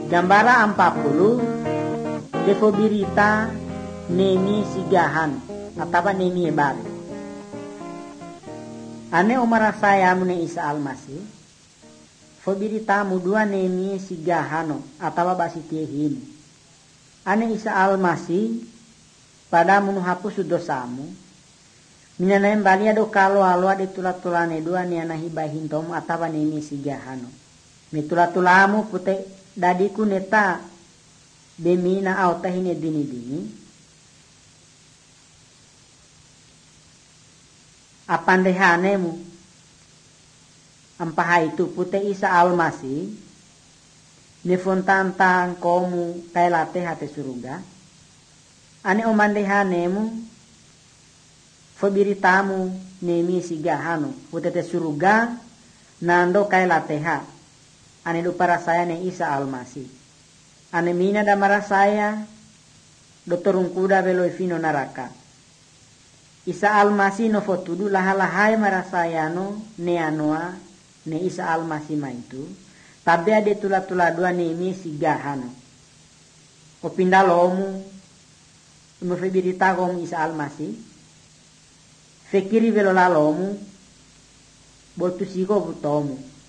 Gambara 40 defo birita nemi sigahan atau nemi ebari. Ane umara saya mune Isa Almasih fo birita mudua nemi sigahano atau basi tiehin. Ane Isa Almasih pada munu hapus dosamu minanaim balia do kalo alwa de tulatulane dua ni anahi bahintom atau nemi sigahano. Mitulatulamu pute dadiku neta bemina au tahine dini apandehanemu ampaha itu pute Isa Almasih nefontantang komu kailate hate suruga ane omandehanemu fobiritamu nemi sigahano pute te suruga nando kailateha ane do para saya ne Isa Almasih ane mina da mara saya do torungkuda beloi fino naraka Isa Almasih no fotudu lahalahai mara saya no ne anoa ne Isa Almasih maitu tabe ade tula dua ne mi sigahano opinda lomu mo febirita kom Isa Almasih fekiri velo lalomu botu siko butomu